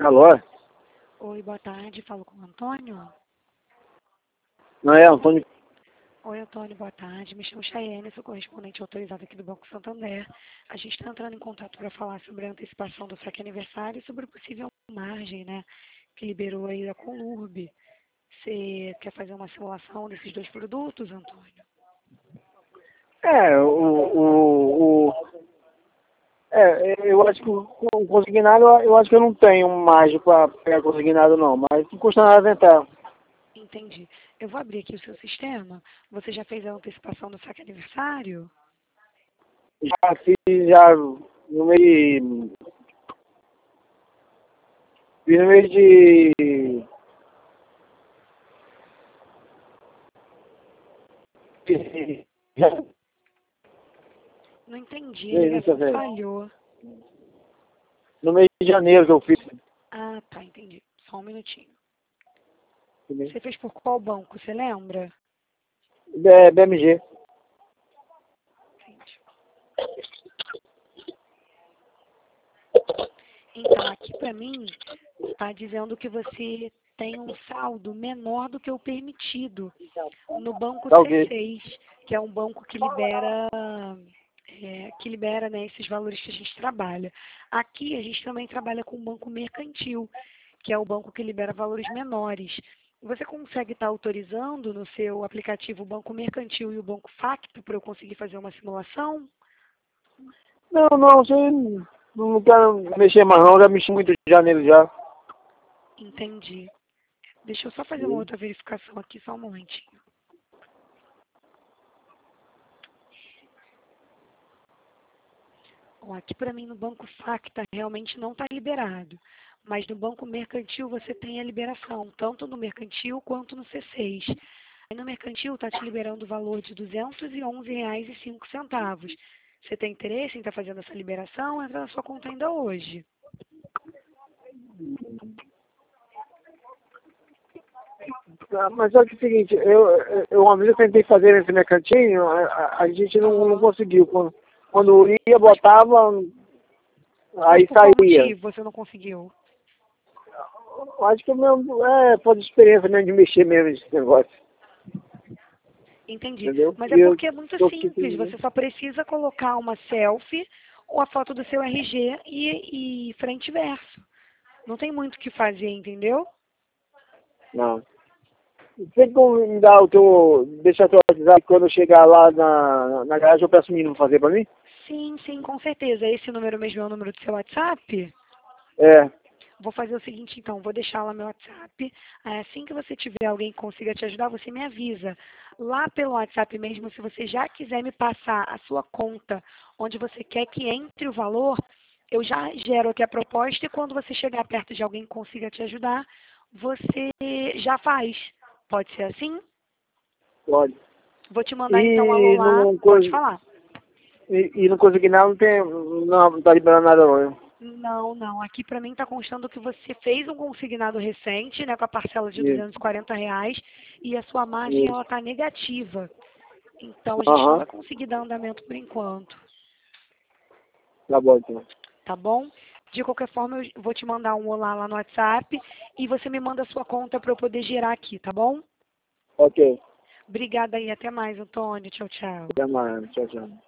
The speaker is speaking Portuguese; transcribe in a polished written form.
Alô? Oi, boa tarde. Falo com o Antônio. Não é, Antônio? Oi, Antônio, boa tarde. Me chamo Chayane, sou correspondente autorizado aqui do Banco Santander. A gente está entrando em contato para falar sobre a antecipação do saque aniversário e sobre o possível margem, né, que liberou aí da Conurb. Você quer fazer uma simulação desses dois produtos, Antônio? Eu acho que o consignado, eu acho que eu não tenho margem para pegar consignado não, mas não custa nada tentar. Entendi. Eu vou abrir aqui o seu sistema. Você já fez a antecipação do saque aniversário? Já fiz, já no meio, fiz no meio já, Não entendi, a ligação falhou. no mês de janeiro que eu fiz. Ah, tá, entendi. Só um minutinho. Entendeu? Você fez por qual banco, você lembra? BMG. Entendi. Então, aqui para mim, está dizendo que você tem um saldo menor do que o permitido no banco Tá ok. C6, que é um banco que libera, né, esses valores que a gente trabalha. Aqui a gente também trabalha com o banco mercantil, que é o banco que libera valores menores. Você consegue estar autorizando no seu aplicativo o Banco Mercantil e o Banco Facto para eu conseguir fazer uma simulação? Não, você não quero mexer mais não, já mexi muito em janeiro já. Entendi. Deixa eu só fazer uma outra verificação aqui, só um momentinho. Bom, aqui para mim no Banco Facta realmente não está liberado, mas no Banco Mercantil você tem a liberação, tanto no Mercantil quanto no C6. Aí no Mercantil está te liberando o valor de R$ 211,05. Você tem interesse em estar fazendo essa liberação? Entra na sua conta ainda hoje. Mas só que é o seguinte, uma vez eu tentei fazer esse mercantinho, a gente não conseguiu. Quando ia, botava, Mas aí por qual saía. motivo você não conseguiu? Acho que mesmo, falta de experiência mesmo de mexer mesmo nesse negócio, Entendi. entendeu? Mas é E eu porque é muito tô simples. aqui, Você só precisa colocar uma selfie ou a foto do seu RG e frente e verso. Não tem muito o que fazer, entendeu? não. Tem como me dar deixar teu WhatsApp quando eu chegar lá na garagem, eu peço o menino fazer pra mim? Sim, sim, com certeza. Esse número mesmo é o número do seu WhatsApp? É, Vou fazer o seguinte, então, vou deixar lá meu WhatsApp. Aí, assim que você tiver alguém que consiga te ajudar, você me avisa. Lá pelo WhatsApp mesmo, se você já quiser me passar a sua conta, onde você quer que entre o valor, eu já gero aqui a proposta e quando você chegar perto de alguém que consiga te ajudar, você já faz. Pode ser assim? pode. Vou te mandar então um alô E lá. Pode falar. não consegui nada, não tá liberando nada não. Não, não. Aqui para mim está constando que você fez um consignado recente, né, com a parcela de Isso, R$ 240 e a sua margem ela isso. está negativa. Então a gente não Aham, vai conseguir dar andamento por enquanto, tá bom então. tá bom? De qualquer forma, eu vou te mandar um olá lá no WhatsApp e você me manda a sua conta para eu poder girar aqui, tá bom? Ok, Obrigada aí, até mais, Antônio. Tchau, tchau. até mais, tchau, tchau.